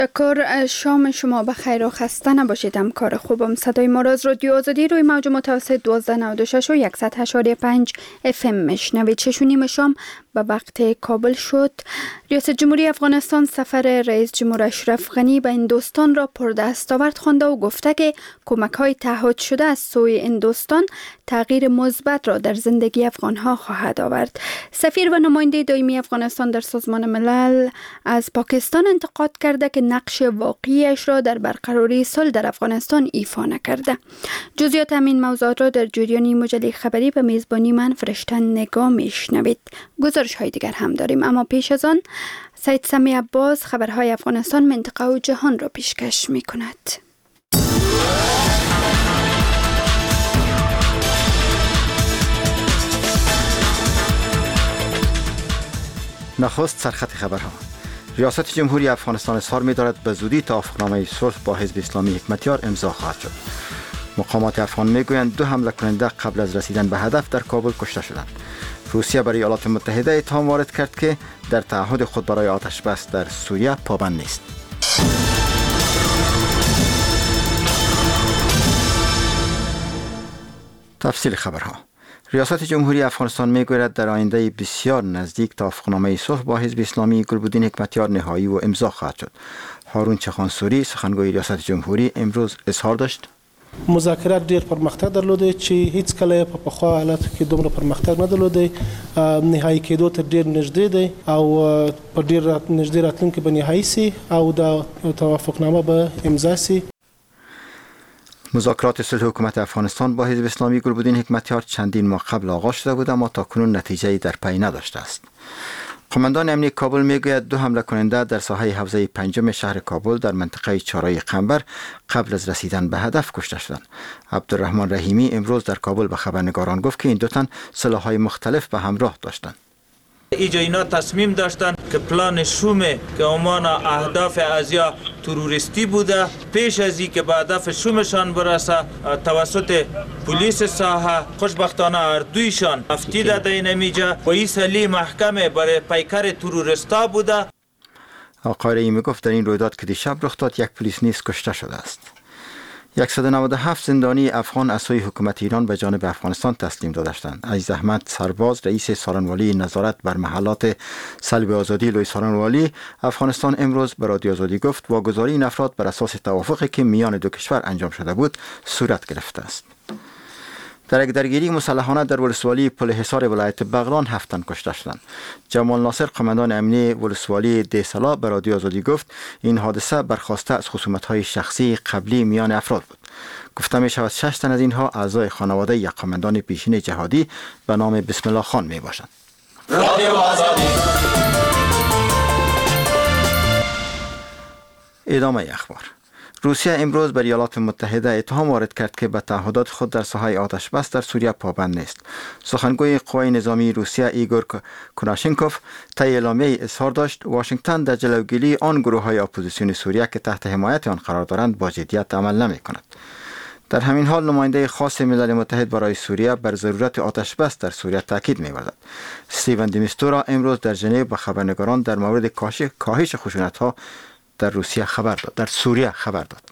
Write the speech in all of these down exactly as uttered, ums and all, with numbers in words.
تشکر. شام شما بخیر و خسته نباشید. همکار خوبم صدای ما را از رادیو آزادی روی موج متوسط دوازده نود و شش و صد و هشت و پنج اف ام میشنوید. شش و نیم شام به وقت کابل شد. ریاست جمهوری افغانستان سفر رئیس جمهور اشرف غنی به هندوستان را پردستاورد خوانده و گفته که کمک‌های تعهد شده از سوی هندوستان تغییر مثبت را در زندگی افغان‌ها خواهد آورد. سفیر و نماینده دائمی افغانستان در سازمان ملل از پاکستان انتقاد کرده که نقش واقعیش را در برقراری صلح در افغانستان ایفا نکرده. جزئیات همین موضوعات را در جریان مجله خبری به میزبانی من فرشته نگاه میشنوید. گزارش های دیگر هم داریم، اما پیش از آن سید سمی عباس خبرهای افغانستان، منطقه و جهان را پیشکش می کند. نخست سرخط خبرها. ریاست جمهوری افغانستان اظهار می‌دارد به زودی توافقنامه صلح با حزب اسلامی حکمتیار امضا خواهد شد. مقامات افغان میگویند دو حمله کننده قبل از رسیدن به هدف در کابل کشته شدند. روسیه برای ایالات متحده اتهام وارد کرد که در تعهد خود برای آتش بس در سوریه پابند نیست. تفصیل خبرها. ریاست جمهوری افغانستان میگوید در آینده بسیار نزدیک توافقنامه صلح با حزب اسلامی گلبدین حکمتیار نهایی و امضا خواهد شد. هارون چخانسوری سخنگوی ریاست جمهوری امروز اظهار داشت مذاکرات ډیر پرمختګ درلوده چې هیڅ کله په پخوا حالت کې دومره پرمختګ نه درلوده، نهایی کېدو ته ډیر نږدې دی او په ډیر نږدې راتلونکي به نهایی سي او دا توافقنامه به امضا سي. مذاکرات صلح حکومت افغانستان با حزب اسلامی گلبدین حکمتیار چندین ماه قبل آغاز شده بود اما تاکنون نتیجه‌ای در پی نداشته است. قماندان امنیتی کابل میگوید دو حمله کننده در ساحه حوزه پنجم شهر کابل در منطقه چهارراه قنبر قبل از رسیدن به هدف کشته شدند. عبدالرحمن رحیمی امروز در کابل به خبرنگاران گفت که این دو تن سلاح‌های مختلف به همراه داشتند. اینجا اینا تصمیم داشتن که پلان شوم که عمان اهداف ازیا تروریستی بوده، پیش از این که به هدف شومشان برسه توسط پلیس ساحه خوشبختانه اردویشان افتی داده این امیجا و این سلی محکمه برای پیکر تروریستا بوده. آقای رحیمی گفت در این رویداد که دیشب رخ داد یک پلیس نیز کشته شده است. صد و نود و هفت زندانی افغان از سوی حکومت ایران به جانب افغانستان تسلیم داده شدند. عزیز احمد سرباز رئیس سارنوالی نظارت بر محلات سلب آزادی لوی سارنوالی افغانستان امروز به رادیو آزادی گفت واگذاری این افراد بر اساس توافقی که میان دو کشور انجام شده بود صورت گرفته است. در یک درگیری مسلحانه در ولسوالی پل حصار ولایت بغلان هفت تن کشته شدند. جمال ناصر قماندان امنی ولسوالی دیسلا به رادیو آزادی گفت این حادثه برخواسته از خصومت‌های شخصی قبلی میان افراد بود. گفته می شود شش تن از اینها اعضای خانواده یک قماندان پیشین جهادی به نام بسم الله خان می باشند. رادیو آزادی. ادامه اخبار. روسیه امروز به ایالات متحده اتهام وارد کرد که به تعهدات خود در ساحه آتش بس در سوریه پابند نیست. سخنگوی قوای نظامی روسیه ایگور کناشنکوف طی اعلامیه اظهار داشت واشنگتن در جلوگیری آن گروه‌های اپوزیسیون سوریه که تحت حمایت آن قرار دارند با جدیت عمل نمی‌کند. در همین حال نماینده خاص ملل متحد برای سوریه بر ضرورت آتش بس در سوریه تاکید می‌ورزد. استیون دیمیستورا امروز در ژنو به خبرنگاران در مورد کاهش خشونت‌ها در روسیه خبر داد در سوریه خبر داد.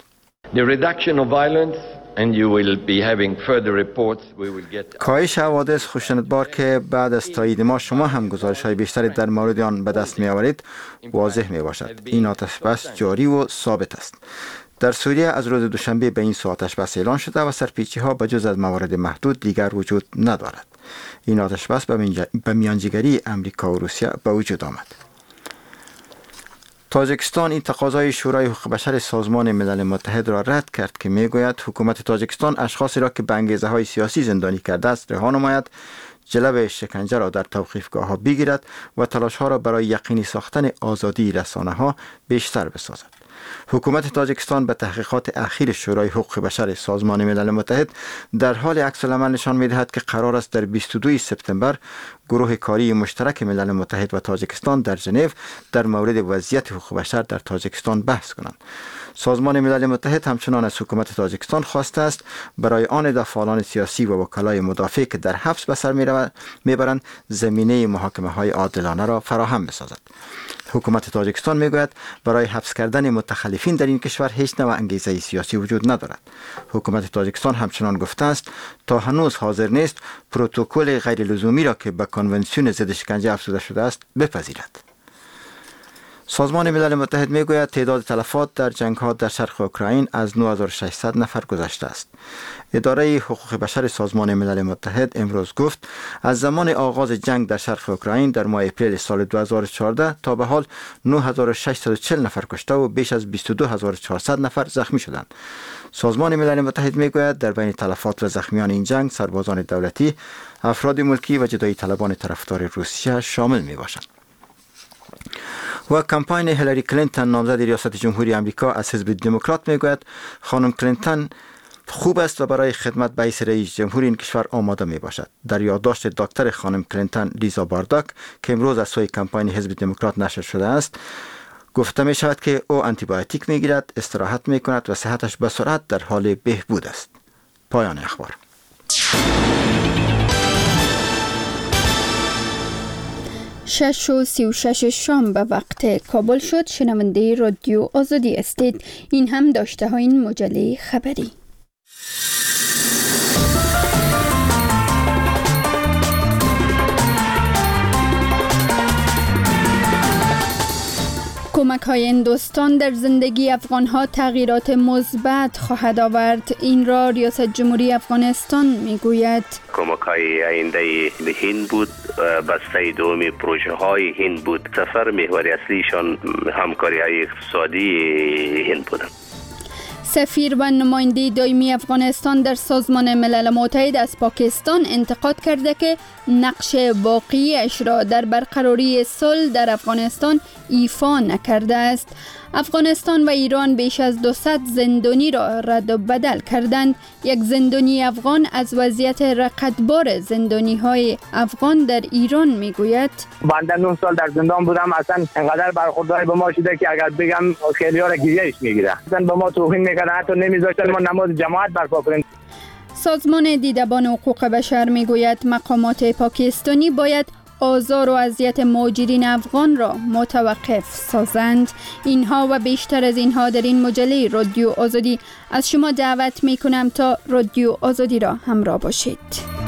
کاهش حوادث خشونتبار که بعد از تایید ما شما هم گزارش‌های بیشتری در مورد آن به دست می‌آورید واضح می‌باشد. این آتش بس جاری و ثابت است. در سوریه از روز دوشنبه به این سو آتش بس اعلان شده و سرپیچی‌ها به جز از موارد محدود دیگر وجود ندارد. این آتش بس به میانجیگری امریکا و روسیه به وجود آمد. تاجیکستان این تقاضای شورای حقوق بشر سازمان ملل متحد را رد کرد که میگوید حکومت تاجیکستان اشخاصی را که به انگیزه‌های سیاسی زندانی کرده است رها نماید، جلب شکنجه را در توقیفگاه‌ها بگیرد و تلاش‌ها را برای یقینی ساختن آزادی رسانه‌ها بیشتر بسازد. حکومت تاجیکستان به تحقیقات اخیر شورای حقوق بشر سازمان ملل متحد در حال عکس العمل نشان می‌دهد که قرار است در بیست و دو سپتامبر گروه کاری مشترک ملل متحد و تاجیکستان در ژنو در مورد وضعیت حقوق بشر در تاجیکستان بحث کنند. سازمان ملل متحد همچنان از حکومت تاجیکستان خواسته است برای آن ده فعالان سیاسی و وکلای مدافع که در حبس به سر میبرند زمینه محاکمه های عادلانه را فراهم بسازد. حکومت تاجیکستان میگوید برای حبس کردن متخلفین در این کشور هیچ نوع انگیزه سیاسی وجود ندارد. حکومت تاجیکستان همچنان گفته است تا هنوز حاضر نیست پروتکل غیر لزومی را که به کنونسیون ضد شکنجه افزوده شده است بپذیرد. سازمان ملل متحد میگوید تعداد تلفات در جنگ ها در شرق اوکراین از نه هزار و ششصد نفر گذشته است. اداره حقوق بشر سازمان ملل متحد امروز گفت از زمان آغاز جنگ در شرق اوکراین در ماه اپریل سال دو هزار و چهارده تا به حال نه هزار و ششصد و چهل نفر کشته و بیش از بیست و دو هزار و چهارصد نفر زخمی شدند. سازمان ملل متحد میگوید در بین تلفات و زخمیان این جنگ سربازان دولتی، افراد ملکی و جدایی طلبان طرفدار روسیه شامل می باشند. و کمپاین هیلاری کلینتون نامزد ریاست جمهوری آمریکا از حزب دموکرات میگوید خانم کلینتون خوب است و برای خدمت به حیث رئیس جمهور این کشور آماده می باشد. در یادداشت دکتر خانم کلینتون لیزا بارداک که امروز از سوی کمپاین حزب دموکرات نشر شده است گفته می شود که او آنتی بیوتیک می گیرد، استراحت می کند و صحتش به سرعت در حال بهبود است. پایان اخبار. شش و سی و شش شام به وقت کابل شد. شنونده رادیو آزادی استید. این هم داشته ها این مجله خبری. کمک های هندوستان در زندگی افغان ها تغییرات مثبت خواهد آورد. این را ریاست جمهوری افغانستان میگوید. کمک های آینده به هند بود، بسته دومی پروژه های هند بود. سفر محوری اصلیشان همکاری های اقتصادی هند بودند. سفیر و نماینده دائمی افغانستان در سازمان ملل متحد از پاکستان انتقاد کرده که نقش واقعیش را در برقراری صلح در افغانستان ایفا نکرده است. افغانستان و ایران بیش از دویست زندانی را رد و بدل کردند. یک زندانی افغان از وضعیت رقتبار زندانی های افغان در ایران میگوید. بنده نه سال در زندان بودم، اصلا انقدر برخوردهای به ما شده که اگر بگم خیلی ها را گریهش میگیره. اصلا به ما توهین میکنه، حتی نمیذاشتن ما نماز جماعت برپا کنیم. سازمان دیدبان حقوق بشر میگوید مقامات پاکستانی باید آزار و اذیت مهاجرین افغان را متوقف سازند. اینها و بیشتر از اینها در این مجله رادیو آزادی. از شما دعوت می کنم تا رادیو آزادی را همراه باشید.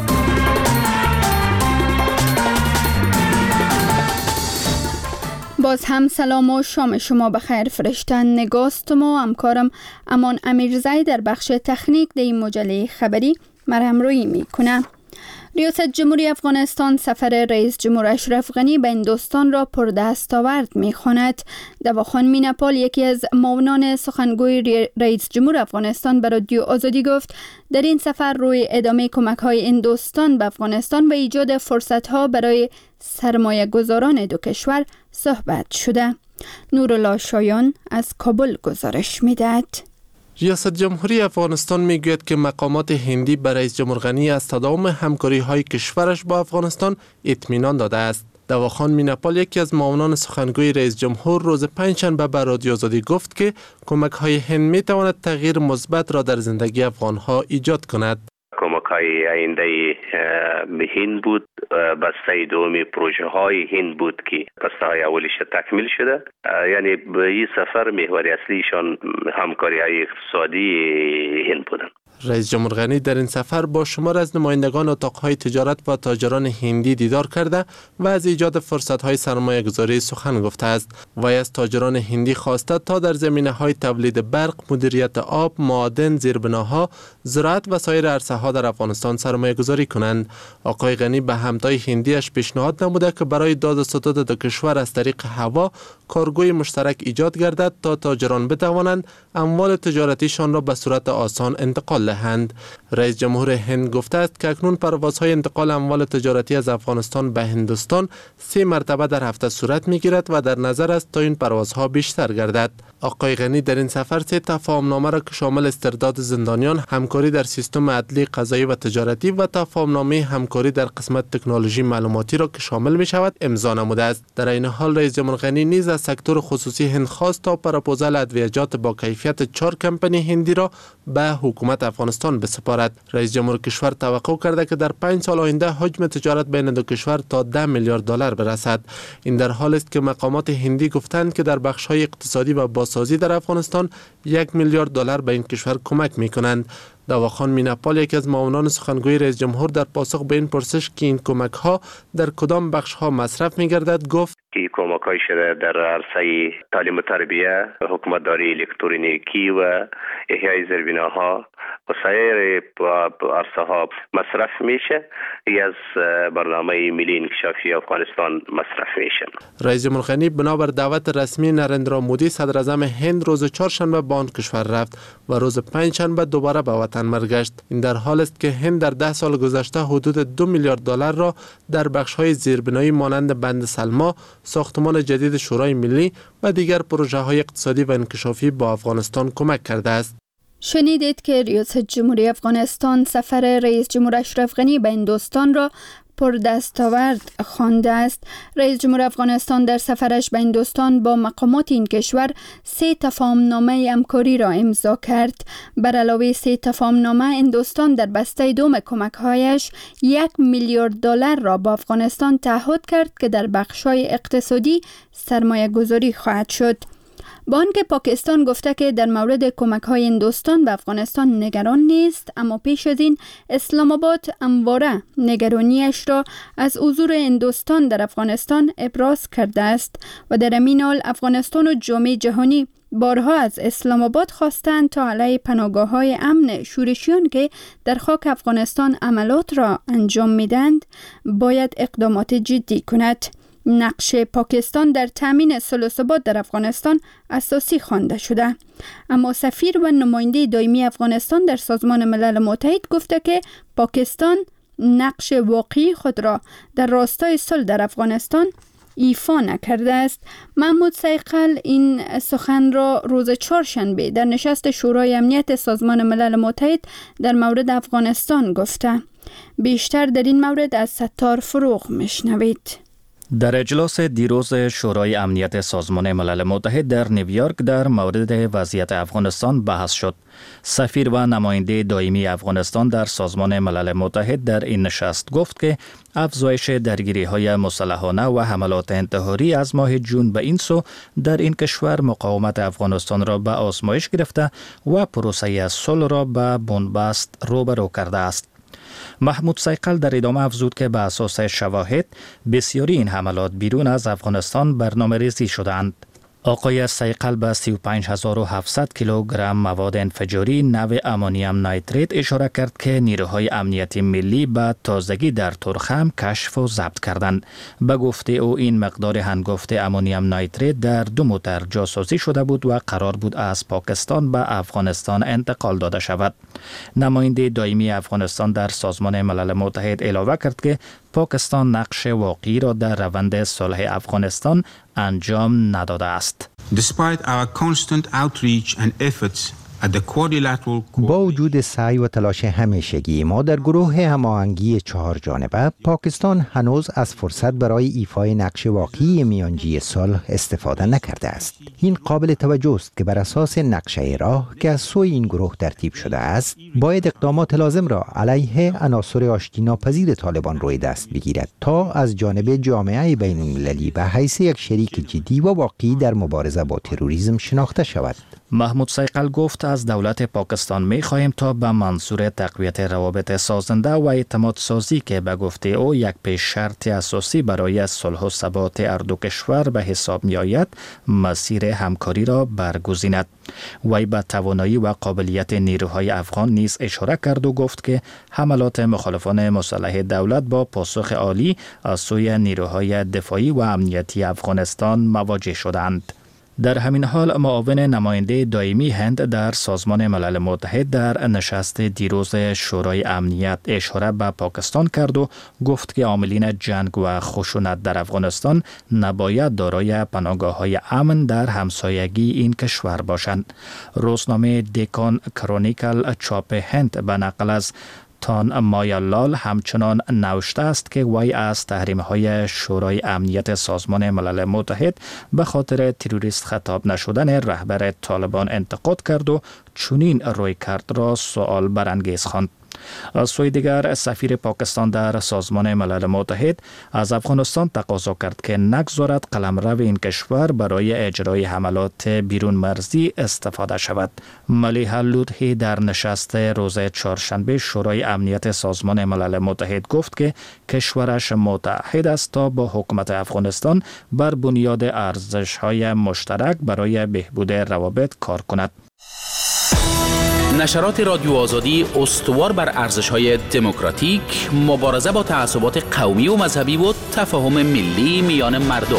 باز هم سلام و شام شما بخیر. فرشتن نگاستم و همکارم امان امیرزی در بخش تکنیک در این مجله خبری مرهم روی می کنم. ریاست جمهوری افغانستان سفر رئیس جمهور اشرف غنی به هندوستان را پردستاورد می‌خواند. دواخان میناپال یکی از معاونان سخنگوی رئیس جمهور افغانستان به رادیو آزادی گفت در این سفر روی ادامه کمک‌های هندوستان به افغانستان و ایجاد فرصت‌ها برای سرمایه گذاران دو کشور صحبت شده. نورالله شایان از کابل گزارش می‌دهد. ریاست جمهوری افغانستان میگوید که مقامات هندی برای رئیس جمهور غنی از تداوم همکاری های کشورش با افغانستان اطمینان داده است. دواخان میناپال یکی از معاونان سخنگوی رئیس جمهور روز پنجشنبه به رادیو آزادی گفت که کمک های هند می تواند تغییر مثبت را در زندگی افغان ها ایجاد کند. کمک های آینده هند بود، بسته دومی پروژه های هند بود که بسته های اولیش تکمیل شده. یعنی به این سفر محوری اصلیشان همکاری های اقتصادی هند بودند. رئیس جمهور غنی در این سفر با شمار از نمایندگان اتاقهای تجارت و تاجران هندی دیدار کرده و از ایجاد فرصت‌های سرمایه گذاری سخن گفته است. وی از تاجران هندی خواسته تا در زمینه‌های تولید برق، مدیریت آب، معادن، زیربناها، زراعت و سایر عرصه‌ها در افغانستان سرمایه گذاری کنند. آقای غنی به همتای هندیش پیشنهاد نموده که برای داد و ستد دو کشور از طریق هوا کارگوی مشترک ایجاد گردد تا تاجران بتوانند اموال تجارتیشان را به صورت آسان انتقال هند. رئیس جمهور هند گفته است که اکنون پروازهای انتقال اموال تجارتی از افغانستان به هندوستان سه مرتبه در هفته صورت میگیرد و در نظر است تا این پروازها بیشتر گردد. آقای غنی در این سفر سه تفاهمنامه را که شامل استرداد زندانیان، همکاری در سیستم عدلی، قضایی و تجارتی و تفاهمنامه همکاری در قسمت تکنولوژی معلوماتی را که شامل می شود امضا نموده است. در این حال رئیس جمهور غنی نیز از سکتور خصوصی هند خواست تا پروپوزال ادویه‌جات با کیفیت چهار کمپانی هندی را به حکومت افغانستان بسپارد. رئیس جمهور کشور توقع کرده که در پنج سال آینده حجم تجارت بین دو کشور تا ده میلیارد دلار برسد. این در حالی است که مقامات هندی گفتند که در بخش‌های اقتصادی و بازسازی در افغانستان یک میلیارد دلار به این کشور کمک می‌کنند. دواخان میناپال یکی از معاونان سخنگوی رئیس جمهور در پاسخ به این پرسش که این کمک ها در کدام بخش ها مصرف می‌گردد گفت که کمک های شده در عرصه تعلیم و تربیه، حکومتداری الکترونیکی و احیای زیربناها و سایر عرصه ها مصرف میشه. ای از برنامه ملی انکشافی افغانستان مصرف میشه. رئیس جمهور غنی بنابر دعوت رسمی نریندرا مودی صدر اعظم هند روز چهارشنبه به آن کشور رفت و روز پنجشنبه دوباره به وطن برگشت. این در حال است که هند در ده سال گذشته حدود دو میلیارد دلار را در بخش‌های زیربنایی مانند بند سلما، ساختمان جدید شورای ملی و دیگر پروژه‌های اقتصادی و انکشافی با افغانستان کمک کرده است. شنیدید که ریاست جمهوری افغانستان سفر رئیس جمهور اشرف غنی به هندوستان را پر دستاورد خوانده است. رئیس جمهور افغانستان در سفرش به هندوستان با مقامات این کشور سه تفاهمنامه همکاری را امضا کرد. بر علاوه سه تفاهمنامه، هندوستان در بسته دوم کمک‌هایش یک میلیارد دلار را با افغانستان تعهد کرد که در بخش‌های اقتصادی سرمایه گذاری خواهد شد. با آنکه پاکستان گفته که در مورد کمک‌های هندوستان به افغانستان نگران نیست، اما پیش از این اسلام آباد همواره نگرانیش را از حضور هندوستان در افغانستان ابراز کرده است و در همین حال افغانستان و جامعه جهانی بارها از اسلام آباد خواستند تا علیه پناهگاه‌های امن شورشیان که در خاک افغانستان عملات را انجام میدند باید اقدامات جدی کند. نقش پاکستان در تامین صلح و ثبات در افغانستان اساسی خوانده شده، اما سفیر و نماینده دائمی افغانستان در سازمان ملل متحد گفته که پاکستان نقش واقعی خود را در راستای صلح در افغانستان ایفا نکرده است. محمود سیقل این سخن را روز چهارشنبه در نشست شورای امنیت سازمان ملل متحد در مورد افغانستان گفته. بیشتر در این مورد از ستار فروغ میشنوید. در اجلاس دیروز شورای امنیت سازمان ملل متحد در نیویورک در مورد وضعیت افغانستان بحث شد. سفیر و نماینده دائمی افغانستان در سازمان ملل متحد در این نشست گفت که افزایش درگیری‌های مسلحانه و حملات انتحاری از ماه جون به این سو در این کشور مقاومت افغانستان را به آزمایش گرفته و پروسه صلح را به بنبست روبرو کرده است. محمود سیقل در ادامه افزود که به اساس شواهد بسیاری این حملات بیرون از افغانستان برنامه ریزی شدند. آقای سیقل به سی و پنج هزار و هفتصد کیلوگرم مواد انفجاری نوع امونیم نیتریت اشاره کرد که نیروهای امنیتی ملی به تازگی در ترخم کشف و ضبط کردند. به گفته او این مقدار هنگفت امونیم نیتریت در دو موتر جاسوسی شده بود و قرار بود از پاکستان به افغانستان انتقال داده شود. نماینده دائمی افغانستان در سازمان ملل متحد علاوه کرد که پاکستان نقش واقعی را در روند صلح افغانستان انجام نداده است. Despite our constant outreach and efforts at the quadrilateral با وجود سعی و تلاش همیشگی ما در گروه هماهنگی چهار جانبه، پاکستان هنوز از فرصت برای ایفای نقش واقعی میانجی صلح استفاده نکرده است. این قابل توجه است که بر اساس نقشه راه که از سوی این گروه ترتیب شده است، باید اقدامات لازم را علیه عناصر آشتی ناپذیر طالبان روی دست بگیرد تا از جانب جامعه بین المللی به حیث یک شریک جدی و واقعی در مبارزه با تروریسم شناخته شود. محمود سیقل گفت از دولت پاکستان می خواهیم تا به منظور تقویت روابط سازنده و اعتماد سازی که به گفته او یک پیش شرط اساسی برای صلح و ثبات هر دو کشور به حساب می آید، مسیر همکاری را برگزیند. وی به توانایی و قابلیت نیروهای افغان نیز اشاره کرد و گفت که حملات مخالفان مسلح دولت با پاسخ عالی از سوی نیروهای دفاعی و امنیتی افغانستان مواجه شدند. در همین حال معاون نماینده دائمی هند در سازمان ملل متحد در نشست دیروز شورای امنیت اشاره به پاکستان کرد و گفت که عاملین جنگ و خشونت در افغانستان نباید دارای پناهگاه‌های امن در همسایگی این کشور باشند. روزنامه دکان کرونیکل چاپ هند به نقل از تان مایالال همچنان نوشته است که وی از تحریم‌های شورای امنیت سازمان ملل متحد به خاطر تروریست خطاب نشدن رهبر طالبان انتقاد کرد و چنین رویکرد را سوال برانگیز خواند. از سوی دیگر سفیر پاکستان در سازمان ملل متحد از افغانستان تقاضا کرد که نگذارد قلمرو این کشور برای اجرای حملات بیرون مرزی استفاده شود. ملیحه لودهی در نشست روز چهارشنبه شورای امنیت سازمان ملل متحد گفت که کشورش متعهد است تا با حکومت افغانستان بر بنیاد ارزش‌های مشترک برای بهبود روابط کار کند. نشرات رادیو آزادی استوار بر ارزش‌های دموکراتیک، مبارزه با تعصبات قومی و مذهبی و تفاهم ملی میان مردم.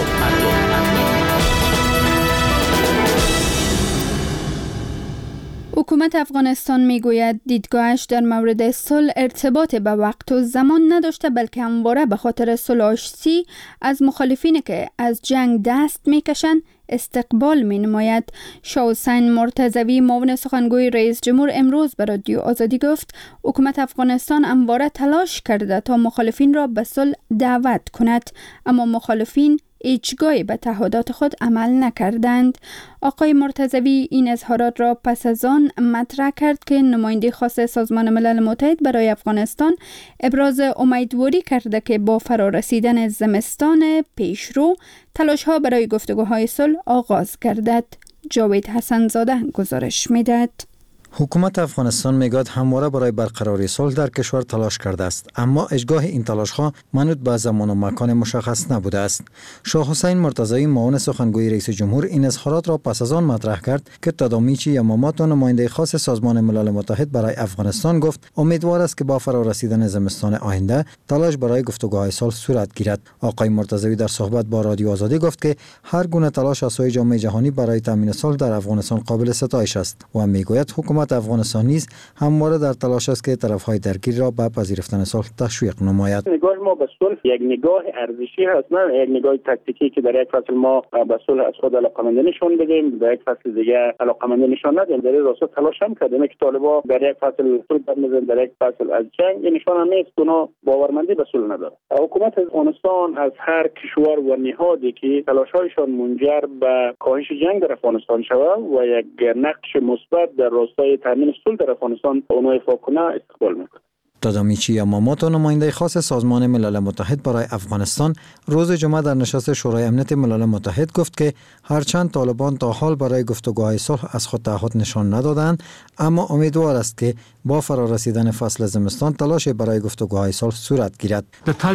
حکومت افغانستان میگوید دیدگاهش در مورد صلح ارتباط به وقت و زمان نداشته، بلکه همواره به خاطر صلح آشتی از مخالفین که از جنگ دست میکشند استقبال می نماید. شاه حسین مرتضوی معاون سخنگوی رئیس جمهور امروز به رادیو آزادی گفت حکومت افغانستان همواره تلاش کرده تا مخالفین را به صلح دعوت کند، اما مخالفین هیچگاهی به تعهدات خود عمل نکردند. آقای مرتضوی این اظهارات را پس از آن مطرح کرد که نماینده خاص سازمان ملل متحد برای افغانستان ابراز امیدواری کرده که با فرارسیدن زمستان پیشرو تلاش‌ها برای گفتگوهای صلح آغاز گردد. جاوید حسن زاده گزارش می‌دهد. حکومت افغانستان میگوید همواره برای برقراری صلح در کشور تلاش کرده است، اما اجگاه این تلاش ها منوط به زمان و مکان مشخص نبوده است. شاه حسین مرتضوی معاون سخنگوی رئیس جمهور این اظهارات را پس از آن مطرح کرد که تدامیچی یماماتو نماینده خاص سازمان ملل متحد برای افغانستان گفت امیدوار است که با فرارسیدن زمستان آینده تلاش برای گفتگوهای صلح صورت گیرد. آقای مرتضوی در صحبت با رادیو آزادی گفت که هر گونه تلاش از سوی جامعه جهانی برای تامین صلح در افغانستان قابل ستایش است و میگوید حکومت افغانستان نیز همواره در تلاش است که طرف‌های درگیر را به پذیرفتن صلح تشویق نماید. نگاه ما به صلح یک نگاه ارزشی هست، نه یک نگاه تاکتیکی که در یک فصل ما به صلح از خود علاقه‌مندی نشون بدیم، در یک فصل دیگه علاقه‌مندی نشون ندیم. در این راستا تلاش هم کردیم که طالبان در یک فصل صلح بنظر در یک فصل از جنگ این نشانه نیست که اونا باورمندی به صلح نداره. حکومت افغانستان از هر کشور و نهادی که تلاش‌هایشان منجر به کاهش جنگ در افغانستان شود و یک نقش مثبت در راستای تامین صلح در افغانستان اونها ایفا کنه استقبال میکنه. تادامیچی یاماماتو نماینده خاص سازمان ملل متحد برای افغانستان روز جمعه در نشست شورای امنیت ملل متحد گفت که هرچند طالبان تا حال برای گفتگوهای صلح از خود تعهد نشان ندادند، اما امیدوار است که با فرارسیدن فصل زمستان تلاش برای گفتگوهای صلح صورت گیرد.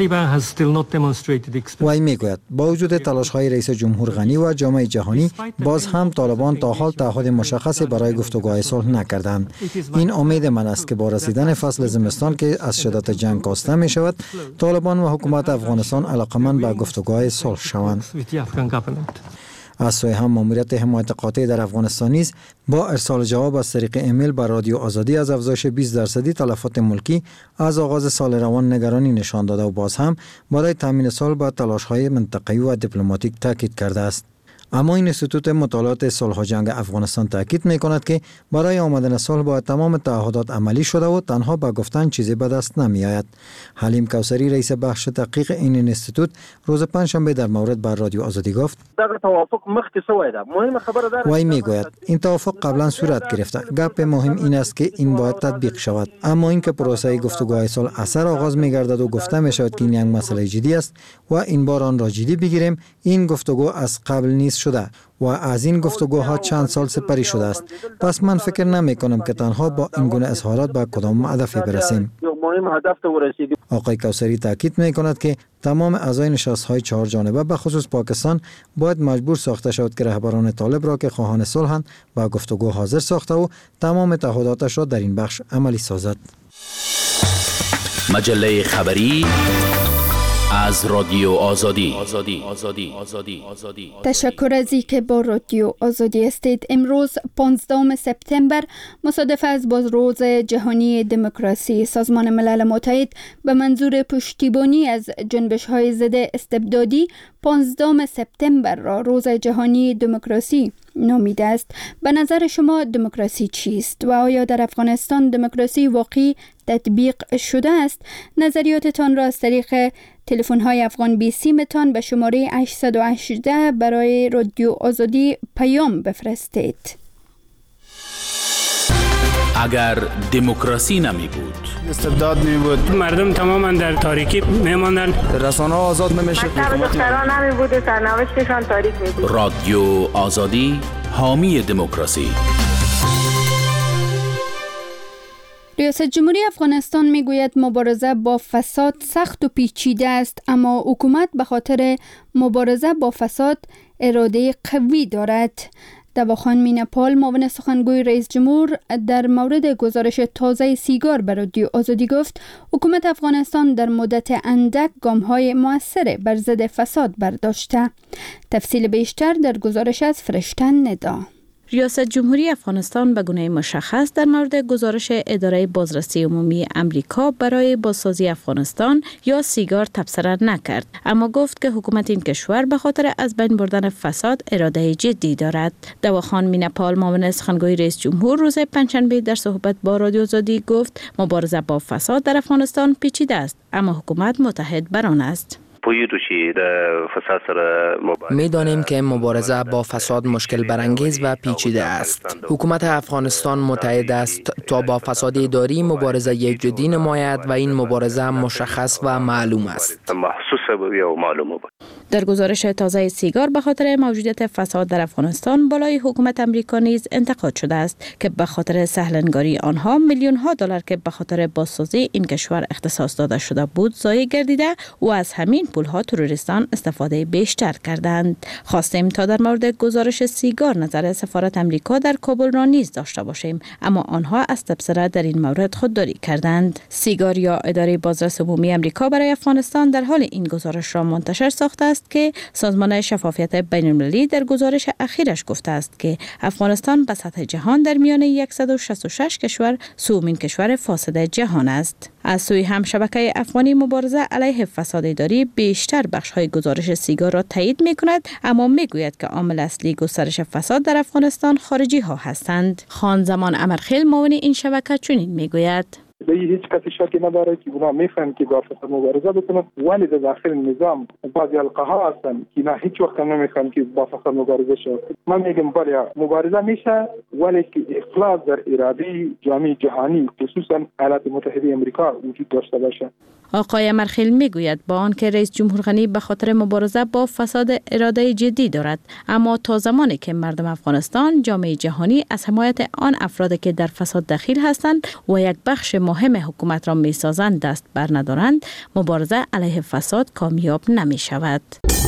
وی میگوید با وجود تلاش‌های رئیس جمهور غنی و جامعه جهانی باز هم طالبان تا حال تعهد مشخصی برای گفتگوهای صلح نکردند. این امید من است که با رسیدن فصل زمستان که از شدت جنگ کاسته می شود طالبان و حکومت افغانستان علاقمند به گفتگوهای صلح شوند. از سوی هم ماموریت حمایت قاطع در افغانستان نیز با ارسال جواب از طریق ایمیل به رادیو آزادی از افزایش بیست درصدی تلفات ملکی از آغاز سال روان نگرانی نشان داده و باز هم برای تامین صلح به تلاش‌های منطقه‌ای و دیپلماتیک تاکید کرده است. اما این انستیتوت مطالعات صلح و جنگ افغانستان تاکید می‌کند که برای آمدن صلح باید تمام تعهدات عملی شده و تنها به گفتن چیزی به دست نمی‌آید. حلیم کوثری رئیس بخش تحقیق این انستیتوت روز پنجشنبه در مورد بر رادیو آزادی گفت دغه توافق مخکې شوی ده. مهمه خبره ده وای میگوید این توافق قبلا صورت گرفته. گپ مهم این است که این باید تطبیق شود، اما اینکه پروسه گفتگوهای صلح اثر آغاز می‌گردد و گفته می‌شود که این یک مسئله جدی است و این بار آن را جدی بگیریم، این گفتگو از قبل نیست شده و از این گفتگوها چند سال سپری شده است. پس من فکر نمی کنم که تنها با این گونه اظهارات به کدام هدفی برسیم. آقای کوثری تاکید می کند که تمام اعضای نشست‌های چهار جانبه به خصوص پاکستان باید مجبور ساخته شود که رهبران طالب را که خواهان صلح‌اند با گفتگو حاضر ساخته و تمام تعهداتش را در این بخش عملی سازد. مجله خبری از رادیو آزادی. آزادی. آزادی. آزادی. آزادی. تشکر از اینکه با رادیو آزادی استید. امروز پانزدهم سپتامبر مصادف است با روز جهانی دموکراسی. سازمان ملل متحد به منظور پشتیبانی از جنبش‌های ضد استبدادی پانزدهم سپتامبر را روز جهانی دموکراسی نامیده است. به نظر شما دموکراسی چیست و آیا در افغانستان دموکراسی واقعی تطبیق شده است؟ نظریاتتان را از طریق تلفن های افغان بی سیمتان به شماره هشت یک هشت برای رادیو آزادی پیام بفرستید. اگر دموکراسی نمی بود، استبداد می بود، مردم تماما در تاریکی می ماندن، رسانه ها آزاد نمی شد، دختران نمی بود، سرنوشتشان تاریک می بود. رادیو آزادی حامی دموکراسی. ریاست جمهوری افغانستان میگوید مبارزه با فساد سخت و پیچیده است، اما حکومت به خاطر مبارزه با فساد اراده قوی دارد. دواخان مینپال معاون سخنگوی رئیس جمهور در مورد گزارش تازه سیگار به رادیو آزادی گفت حکومت افغانستان در مدت اندک گام‌های مؤثر بر ضد فساد برداشته. تفصیل بیشتر در گزارش از فرشتن ندا. ریاست جمهوری افغانستان به گونه مشخص در مورد گزارش اداره بازرسی عمومی امریکا برای بازسازی افغانستان یا سیگار تبصره نکرد، اما گفت که حکومت این کشور به خاطر از بین بردن فساد اراده جدی دارد. دواخان مینپال معاون سخنگوی رئیس جمهور روز پنجشنبه در صحبت با رادیو آزادی گفت مبارزه با فساد در افغانستان پیچیده است، اما حکومت متحد بر آن است. می‌دانیم که مبارزه با فساد مشکل برانگیز و پیچیده است. حکومت افغانستان متحد است تا با فساد اداری مبارزه جدی نماید و این مبارزه مشخص و معلوم است. در گزارش تازه سیگار به خاطر موجودیت فساد در افغانستان بالای حکومت امریکا نیز انتقاد شده است که به خاطر سهلنگاری آنها میلیون ها دلار که به خاطر بازسازی این کشور اختصاص داده شده بود ضایع گردیده و از همین پولها تروریستان استفاده بیشتر کردند. خواستیم تا در مورد گزارش سیگار نظر سفارت امریکا در کابل را نیز داشته باشیم، اما آنها از تبصره در این مورد خودداری کردند. سیگار یا اداره بازرسی عمومی امریکا برای افغانستان در حال این گزارش را منتشر ساخته است که سازمان شفافیت بین المللی در گزارش اخیرش گفته است که افغانستان به سطح جهان در میان صد و شصت و شش کشور سومین کشور فاسد جهان است. از سوی هم شبکه افغانی مبارزه علیه فساد اداری بیشتر بخش‌های گزارش سیگار را تایید می‌کند، اما می‌گوید که عامل اصلی گسترش فساد در افغانستان خارجی ها هستند. خان زمان امرخیل معاون این شبکه چنین می‌گوید: به هیچ کسی شکی نداره که اونا میفهمن که با فساد مبارزه بکنن، ولی در داخل نظام بعضی القاها هستن که نه هیچ وقت نمیخوان که با فساد مبارزه شه. من میگم بله مبارزه میشه، ولی که اخلاص در اراده جامعه جهانی خصوصا ایالات متحده آمریکا وجود داشته باشه. آقای مرخیل میگوید با آنکه رئیس جمهور غنی به خاطر مبارزه با فساد اراده جدی دارد، اما تا زمانی که مردم افغانستان جامعه جهانی از حمایت آن افرادی که در فساد دخیل هستند و یک بخش مهم حکومت را میسازند دست بر ندارند، مبارزه علیه فساد کامیاب نمی شود.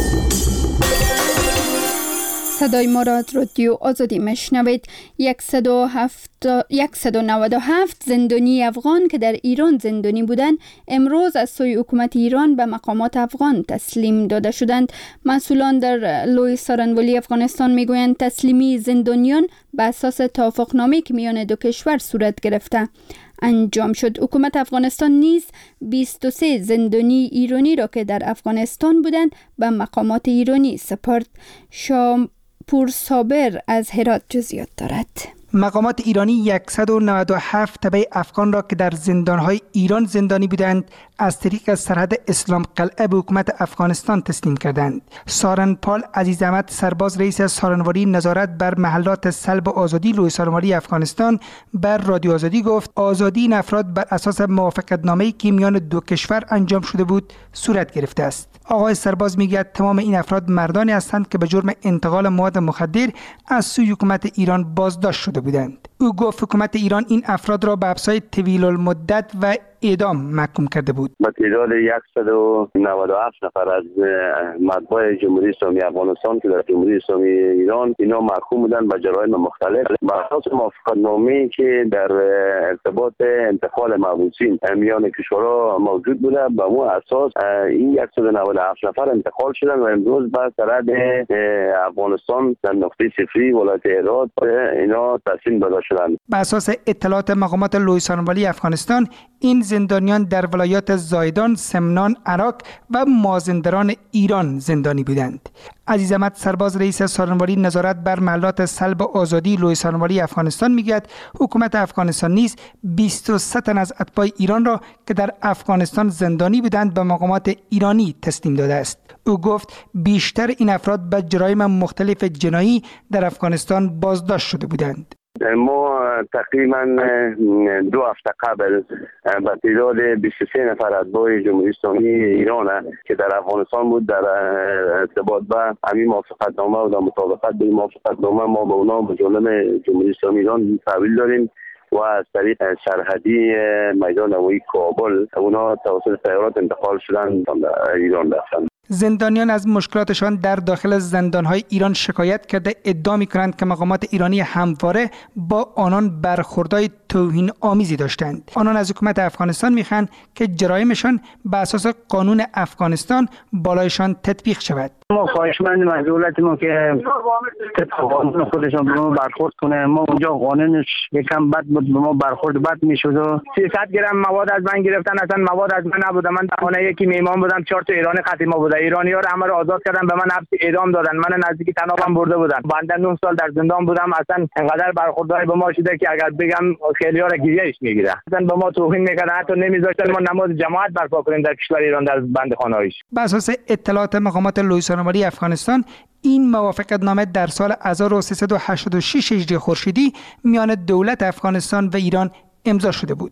صدای ما را رادیو آزادی میشنوید. صد و نود و هفت زندانی افغان که در ایران زندانی بودند امروز از سوی حکومت ایران به مقامات افغان تسلیم داده شدند. مسئولان در لوی سارنوالی افغانستان میگویند تسلیمی زندانیان به اساس توافقنامه‌ای که میان دو کشور صورت گرفته انجام شد. حکومت افغانستان نیز بیست و سه زندانی ایرانی را که در افغانستان بودند به مقامات ایرانی سپرد. شام پور صابر از هرات جزئیات دارد. مقامات ایرانی صد و نود و هفت تبع افغان را که در زندانهای ایران زندانی بودند از طریق سرحد اسلام قلعه به حکومت افغانستان تسلیم کردند. سارنپال عزیز احمد سرباز رئیس سارنواری نظارت بر محلات سلب و آزادی لوی سارنواری افغانستان بر رادیو آزادی گفت آزادی این افراد بر اساس موافقتنامه‌ای که میان دو کشور انجام شده بود صورت گرفته است. آقای سرباز میگوید تمام این افراد مردانی هستند که به جرم انتقال مواد مخدر از سوی حکومت ایران بازداشت شده بودند. او گفت حکومت ایران این افراد را به افسای طویل المدت و اعدام محکوم کرده بود. با تعداد صد و نود و هفت نفر از مطبوع جمهوری اسلامی افغانستان که در جمهوری اسلامی ایران اینا محکوم بودن به جرایم مختلف بر اساس موافقتنامه‌ای که در ارتباط انتقال مبعوثین میان کشورها موجود بوده. به اون اساس این صد و نود و هفت نفر انتقال شدن و امروز به سرحد افغانستان در نقطه صفری ولایت هرات اینا تسلیم داده شدند. بر اساس اطلاعات مقامات لویسانوالی افغانستان، این زندانیان در ولایات زایدان، سمنان، عراق و مازندران ایران زندانی بودند. عزیز احمد سرباز رئیس سارنواری نظارت بر محلات سلب آزادی لویسانوالی افغانستان میگوید حکومت افغانستان نیز بیست و سه تن از اتباع ایران را که در افغانستان زندانی بودند به مقامات ایرانی تسلیم داده است. او گفت بیشتر این افراد به جرایم مختلف جنایی در افغانستان بازداشت شده بودند. ما تقریبا دو هفته قبل به تعداد بیست و سه نفر اتباع جمهوری اسلامی ایران که در افغانستان بود در ارتباط به همین موافقتنامه و در مطابقت به موافقتنامه ما به اونا به جانب جمهوری اسلامی ایران تحویل داریم و از طریق سرحدی میدان هوایی کابل اونا توسط طیارات انتقال شدن به ایران رفتن. زندانیان از مشکلاتشان در داخل زندانهای ایران شکایت کرده ادعا می‌کنند که مقامات ایرانی همواره با آنان برخوردهای توهین آمیزی داشتند. آنان از حکومت افغانستان می‌خواهند که جرایمشان به اساس قانون افغانستان بالایشان تطبیق شود. ما خواهشمندیم از دولت ما که قانون خودشان به ما برخورد کنه. ما اونجا قانونش یکم بد بود، به ما برخورد بد میشد و سیصد گرم مواد از من گرفتن. اصلا مواد از من نبوده. من در خانه یکی میهمان بودم، چهار تا ایرانی قتیما بوده. ایرانی‌ها رو همه رو آزاد کردن، به من حبس اعدام دادن. من نزدیک تنابم برده بودن. بنده نه سال در زندان بودم. اصلا انقدر برخوردهای به ما شده که اگر بگم خیلی‌ها را گریهش میگیره. اصلا به ما توهین میکردن، حتی نمیذاشتن ما نماز جماعت برپا کنیم در کشور ایران در بندخانه‌هایش. بر اساس اطلاعات مقامات لویسانوالی افغانستان، این موافقتنامه در سال هزار و سیصد و هشتاد و شش هجری خورشیدی میان دولت افغانستان و ایران امضا شده بود.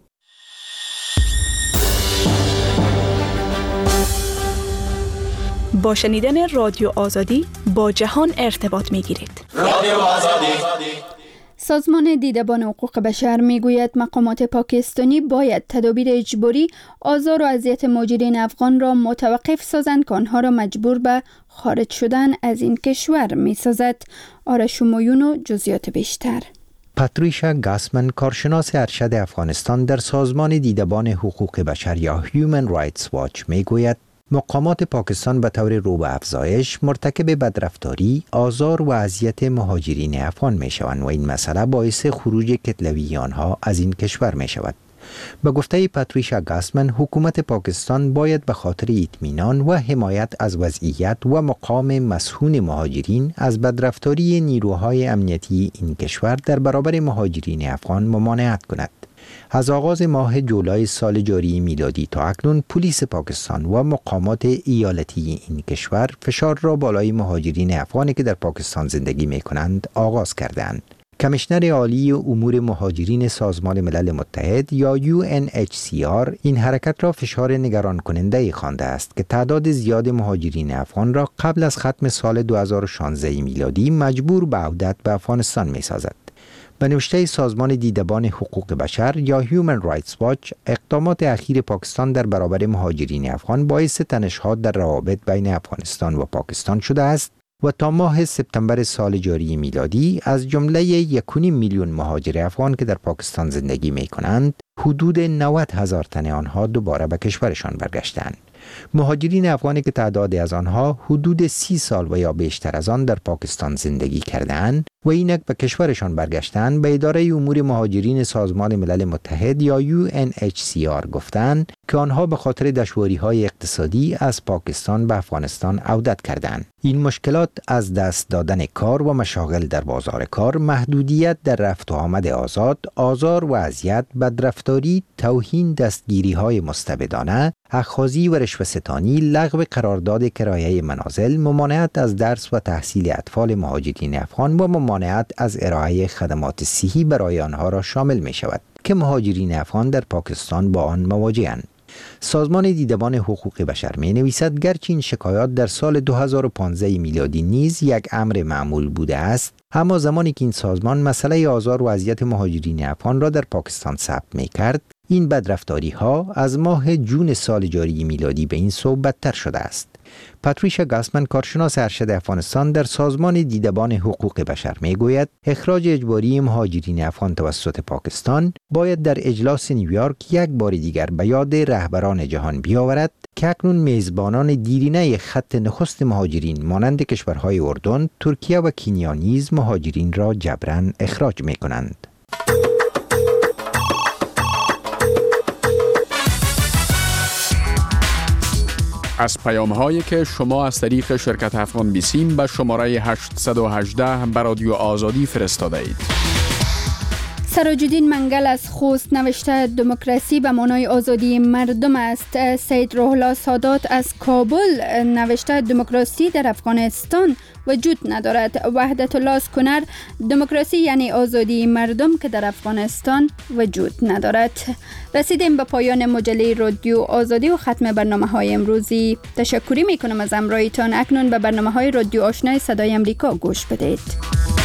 با شنیدن رادیو آزادی با جهان ارتباط می‌گیرید. رادیو آزادی. سازمان دیدبان حقوق بشر میگوید مقامات پاکستانی باید تدابیر اجباری آزار و اذیت مهاجرین افغان را متوقف سازند که آنها را مجبور به خارج شدن از این کشور میسازد. آرش مایون و جزئیات بیشتر. پاتریشا گاسمن، کارشناس ارشد افغانستان در سازمان دیدبان حقوق بشر یا Human Rights Watch میگوید مقامات پاکستان به طور رو به افزایش مرتکب بدرفتاری، آزار و اذیت مهاجرین افغان می شوند و این مسئله باعث خروج کتلوی آنها از این کشور می شود. به گفته پاتریشا گاسمن، حکومت پاکستان باید به خاطر اطمینان و حمایت از وضعیت و مقام مسئول مهاجرین از بدرفتاری نیروهای امنیتی این کشور در برابر مهاجرین افغان ممانعت کند. از آغاز ماه جولای سال جاری میلادی تا اکنون پلیس پاکستان و مقامات ایالتی این کشور فشار را بالای مهاجرین افغانی که در پاکستان زندگی می کنند آغاز کردند. کمیشنر عالی امور مهاجرین سازمان ملل متحد یا یو ان اچ سی آر این حرکت را فشار نگران کننده خوانده است که تعداد زیاد مهاجرین افغان را قبل از ختم سال دو هزار و شانزده میلادی مجبور به عودت به افغانستان می سازد. به نوشته سازمان دیدبان حقوق بشر یا Human Rights Watch، اقدامات اخیر پاکستان در برابر مهاجرین افغان باعث تنش‌ها در روابط بین افغانستان و پاکستان شده است و تا ماه سپتامبر سال جاری میلادی از جمله یک و نیم میلیون مهاجر افغان که در پاکستان زندگی می کنند، حدود نود هزار تن آنها دوباره به کشورشان برگشتند. مهاجرین افغانی که تعدادی از آنها حدود سی سال و یا بیشتر از آن در پاکستان زندگی کردند و اینک به کشورشان برگشتند، به اداره امور مهاجرین سازمان ملل متحد یا یو ان اچ سی آر گفتند که آنها به خاطر دشواری‌های اقتصادی از پاکستان به افغانستان عودت کردند. این مشکلات از دست دادن کار و مشاغل در بازار کار، محدودیت در رفت و آمد آزاد، آزار و اذیت، بدرفتاری، توهین، دستگیری‌های مستبدانه، اخاذی و رشوه‌ستانی، لغو قرارداد کرایه منازل، ممانعت از درس و تحصیل اطفال مهاجرین افغان و ممانعت از ارائه خدمات صحی برای آنها را شامل می شود که مهاجرین افغان در پاکستان با آن مواجه‌اند. سازمان دیدبان حقوق بشر می نویسد گرچه این شکایات در سال دو هزار و پانزده میلادی نیز یک امر معمول بوده است، اما زمانی که این سازمان مسئله آزار و اذیت مهاجرین افغان را در پاکستان ثبت می کرد، این بدرفتاری ها از ماه جون سال جاری میلادی به این سو بدتر شده است. پاتریشا گاسمن، کارشناس ارشد افغانستان در سازمان دیدبان حقوق بشر، می گوید اخراج اجباری مهاجرین افغان توسط پاکستان باید در اجلاس نیویورک یک بار دیگر به یاد رهبران جهان بیاورد که اکنون میزبانان دیرینه خط نخست مهاجرین مانند کشورهای اردن، ترکیه و کنیا نیز مهاجرین را جبراً اخراج می کنند. از پیام هایی که شما از طریق شرکت افغان بیسیم به شماره هشت یک هشت به رادیو آزادی فرستاده اید. سراج‌الدین منگل از خوست نوشته دموکراسی به معنای آزادی مردم است. سید روح الله سادات از کابل نوشته دموکراسی در افغانستان وجود ندارد. وحدت الله کنر دموکراسی یعنی آزادی مردم که در افغانستان وجود ندارد. رسیدیم به پایان مجله رادیو آزادی و ختم برنامه های امروزی. تشکری می کنم از همراهیتان. اکنون به برنامه های رادیو آشنای صدای امریکا گوش بدید.